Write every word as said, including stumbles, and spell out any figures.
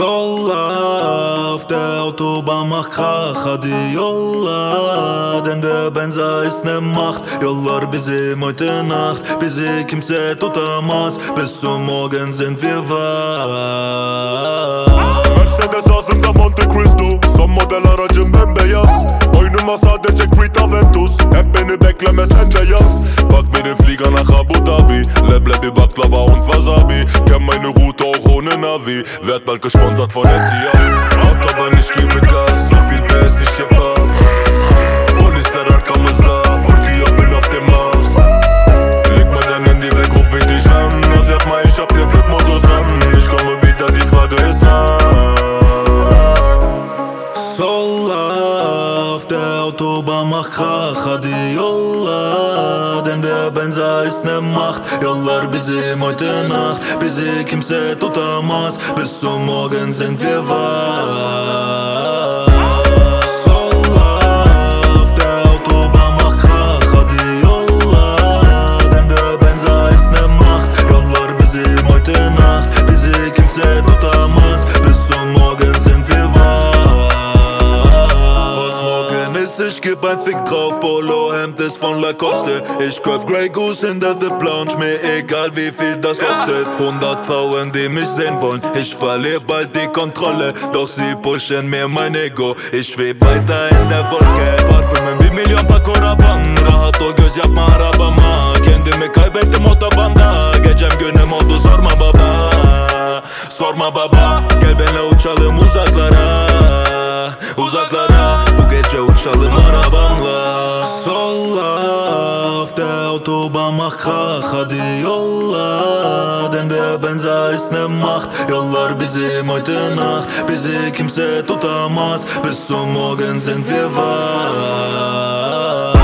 Solla auf der Autobahn macht Krach, hadi yolla, denn der Benzer ist ne Macht. Yollar bizi heute Nacht, bizi kimse tutamaz, bis zum Morgen sind wir wach. Mercedes ağzımda Monte Cristo, son model aracım bembeyaz. Boynuma sadece Creed Aventus, hep beni bekleme sen de yaz. Pack mir den Flieger nach Abu Dhabi, Leblebi, Baklava und Wasabi. Kenn meine Route auch ohne Navi, werd bald gesponsert von Etihad. Hat aber nicht viel mit Gas, so viel Bass, ich hab ab. Polisler arkamızda, Furki bin auf dem Mars. Leg mal dein Handy weg, ruf mich nicht an. Also sag mal, ich hab den Flipmodus an. Ich komme wieder, die Frage ist wann. Solla auf der Autobahn macht Krach, hadi yolla, denn der Benzer ist ne Macht. Yollar bizi heute Nacht, bizi kimse tutamaz, bis zum Morgen sind wir wach. Solla auf der Autobahn macht Krach, hadi yolla, denn der Benzer ist ne Macht. Yollar bizi heute Nacht, bizi kimse tutamaz, bis zum Morgen sind wir wach. Ich geb ein Fick drauf, Polo-Hemd ist von Lacoste. Ich kauf Grey Goose hinter the Planche, mir egal wie viel das kostet. Hundert Frauen, die mich sehen wollen, ich verlier bald die Kontrolle. Doch sie pushen mir mein Ego, ich schweb weiter in der Wolke. Parfümüm bir milyon tako raban, rahat ol göz yapma arabama. Kendimi kaybettim otobanda, gecem günüm oldu sorma baba. Sorma baba, gel benimle uçalım uzaklara, uzaklara. Bu gece uçalım arabamla. Solla auf der Autobahn macht Krach, hadi yolla, denn der Benzer ist ne Macht. Yollar bizi heute Nacht, bizi kimse tutamaz, bis zum Morgen sind wir wach.